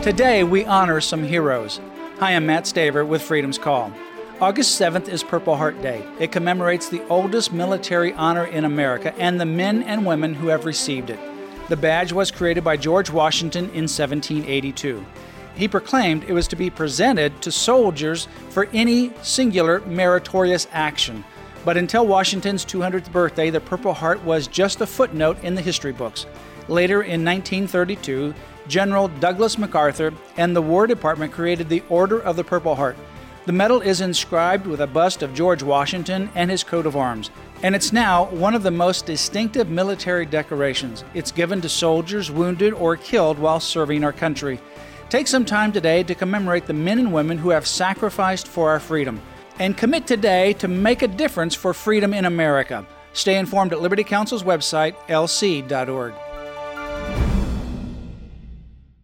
Today, we honor some heroes. Hi, I'm Matt Staver with Freedom's Call. August 7th is Purple Heart Day. It commemorates the oldest military honor in America and the men and women who have received it. The badge was created by George Washington in 1782. He proclaimed it was to be presented to soldiers for any singular meritorious action. But until Washington's 200th birthday, the Purple Heart was just a footnote in the history books. Later in 1932, General Douglas MacArthur and the War Department created the Order of the Purple Heart. The medal is inscribed with a bust of George Washington and his coat of arms, and it's now one of the most distinctive military decorations. It's given to soldiers wounded or killed while serving our country. Take some time today to commemorate the men and women who have sacrificed for our freedom, and commit today to make a difference for freedom in America. Stay informed at Liberty Counsel's website, lc.org.